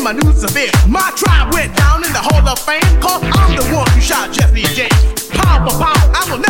and my news severe. My tribe went down in the Hall of Fame, cause I'm the one who shot Jesse James. Power for power, I will